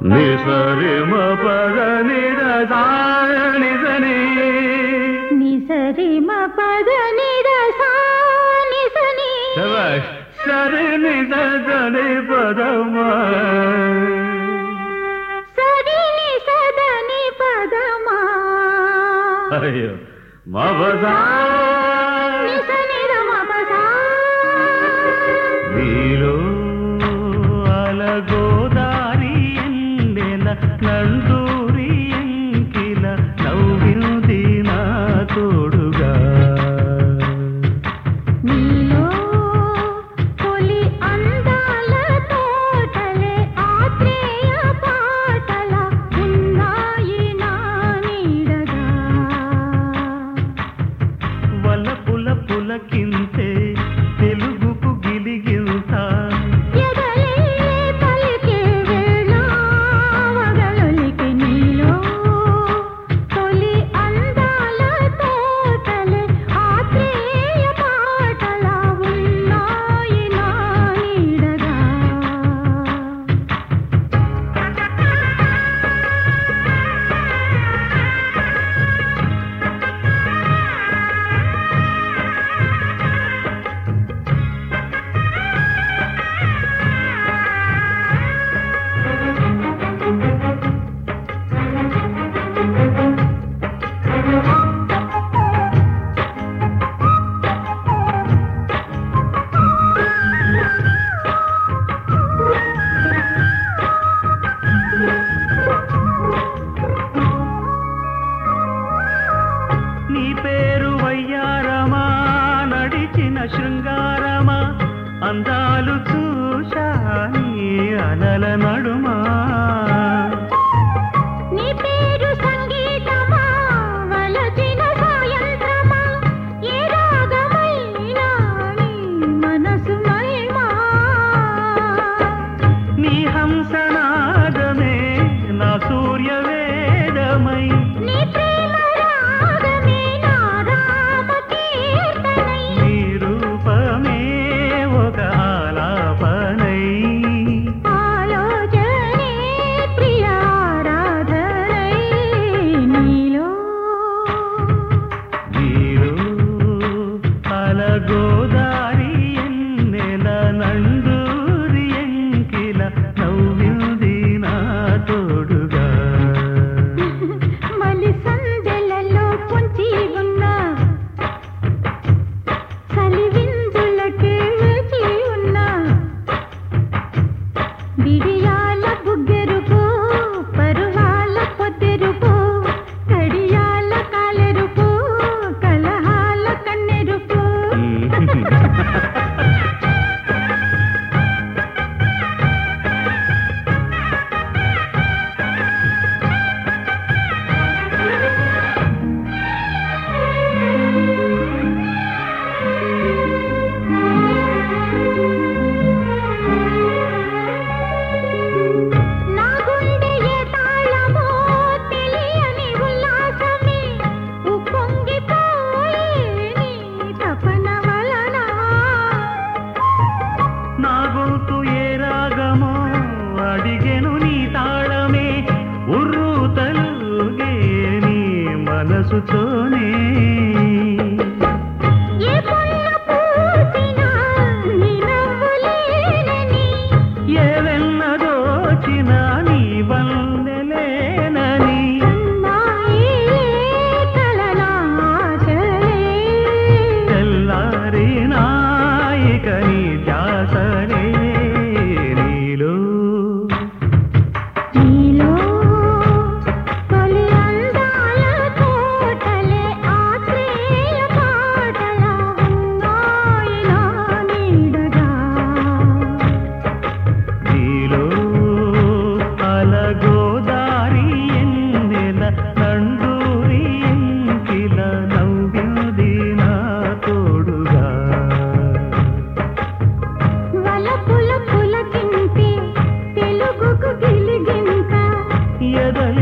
నిసరి మ పద నిరసానిసని నిసరి మ పద నిరసానిసని సరి నిసని పదమా సరి నిసదని పదమా అయ్యో మవదా నిసని రమపదా నీలో అలగోదారి ఎండెల నందూరి ఎంకిల నవ్వింది నా తోడుగా నీలో తొలి అందాల తోటలే ఆత్రేయ పాటల ఉన్నాయి నా నీడగా వలపుల పులకింతే తెలుగుకు గిలిగింత ఎదలే పలికే వేళ వగలొలికి నీలో తొలి అందాల తోటలే ఆత్రేయ పాటల ఉన్నాయి నా నీడగా నీ పేరు వయ్యారమా నడిచిన శృంగారమా అందాలు చూశా నీ అలల నడుమా నీ పేరు సంగీతమా వలచిన సాయంత్రమా ఏ రాగమైనా నీ మనసు మహిమా నీ హంసనాదమే నా సూర్యవేదమై నీ ప్రేమ రాగమే నా రామ కీర్తనై నీ రూపమే ఒక ఆలాపనై ఆలోచనే ప్రియారాధనై నీలో నీరు అలగోదారి ఎన్నెల నందూరి ఎంకిల నవ్వింది నా తోడుగా మలి సందెలలో పొంచి ఉన్న చలివిందులకే వేచి ఉన్న బిడియాల బుగ్గెరుపు పరువాల పొద్దెరుపు కడియాల కాలెరుపు కలహాల కన్నెరుపు నా గుండె ఏ తాళమో తెలియని ఉల్లాసమే ఉప్పొంగిపోయే నీ తపన వలన నా గొంతు ఏ రాగమో అడిగెను నీ తాళమే ఉర్రు తలుగే నీ మనసుతోనే ఏ పొన్న పూసినా నీ నవ్వులేనని ఏ వెన్నదోచిన నీ వల్లెలేనని నాయే కలనాశలే తెల్లారి నాయిక నీ జాసరే నీలో నీలో తొలి అందాల తోటలే ఆత్రేయ పాటల ఉన్నాయి నా నీడగా నీలో అలగోదారి ఎన్నెల నందూరి ఎంకిల నవ్వింది నా తోడుగా వలపుల పులకింతే తెలుగుకు గిలిగింత ఎదలి